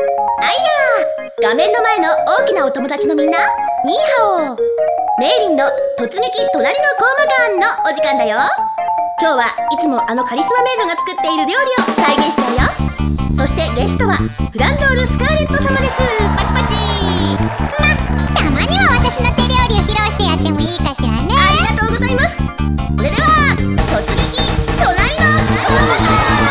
あいやー、画面の前の大きなお友達のみんな、ニーハオ。メイリンの突撃隣のコーマガーンのお時間だよ。今日はいつもあのカリスマメイドが作っている料理を再現しちゃうよ。そしてゲストはフランドール・スカーレット様です。パチパチ。 たまには私の手料理を披露してやってもいいかしらね。 ありがとうございます。それでは突撃隣のコーマガーン。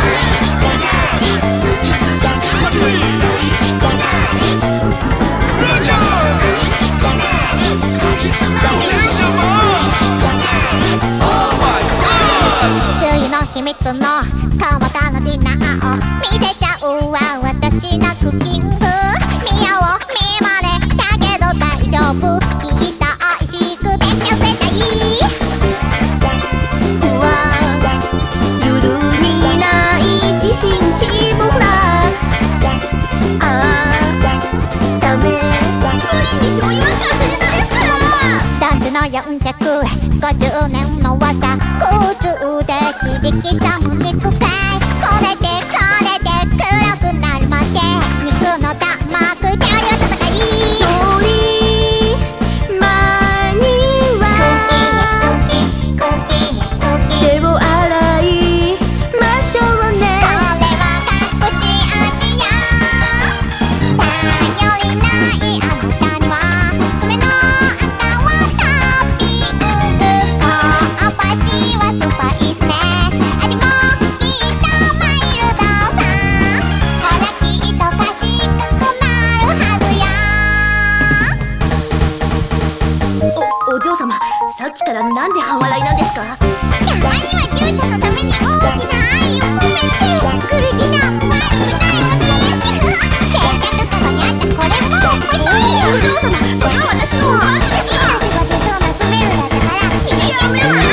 秘密の川田のディナーを見せちゃうわ、私のクッキング。見よう見まねだけど大丈夫、きっとおいしくできゃせたい。 ふわゆるにない自信しぼら。ダメ、無理に醤油はカセネタですから。 ダンスの450年の技、空中で切り刻む肉塊。これで黒くなるまで肉の玉く料理を戦い。 調理間には手を洗いましょうね。 これは隠し味や。頼りないあなたには爪の赤はトッピング。香ばしいはスパイスね。味もきっとマイルドさ。ほらきっと賢くなるはずよ。 お嬢様、さっきからなんで半笑いなんですか？ たまにはじゅうちゃんのために大きな愛を込めて作るディナーも悪くないわね。洗濯かごにあったこれもぽいぽいよ。 お嬢様、それは私のパンツですよ。 仕事そうなスメルだったから入れちゃったわ。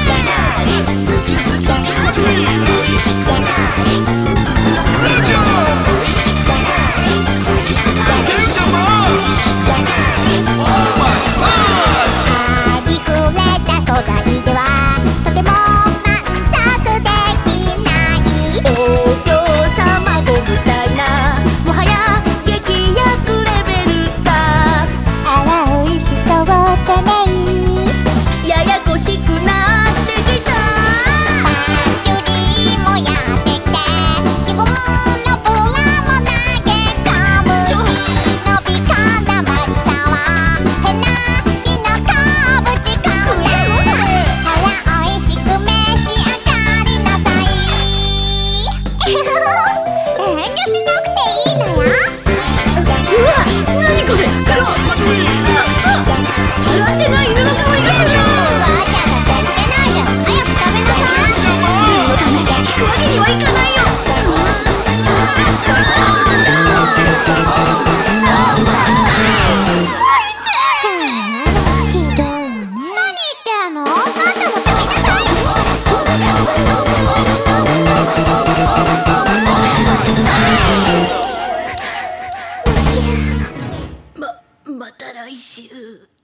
ありふれた素材ではとても満足できない。 お嬢様ごみたいな、もはや劇薬レベルだ。 あらおいしそうじゃない。 ややこしくなってきた。 パンチュリーもやってきて自分のブラも投げ込む。忍び込んだマリサは変なキノコぶち込んだ。ほらおいしく召し上がりなさい。遠慮しなくていいのよ。 うわ、何これ、黒。洗ってない犬の香りがする。 お母ちゃんが足りてないじゃん。早く食べなさい。 チームのため聞くわけにはいかないよ。 ひどいわね。何言ってんの？あんたも食べなさい。 また来週。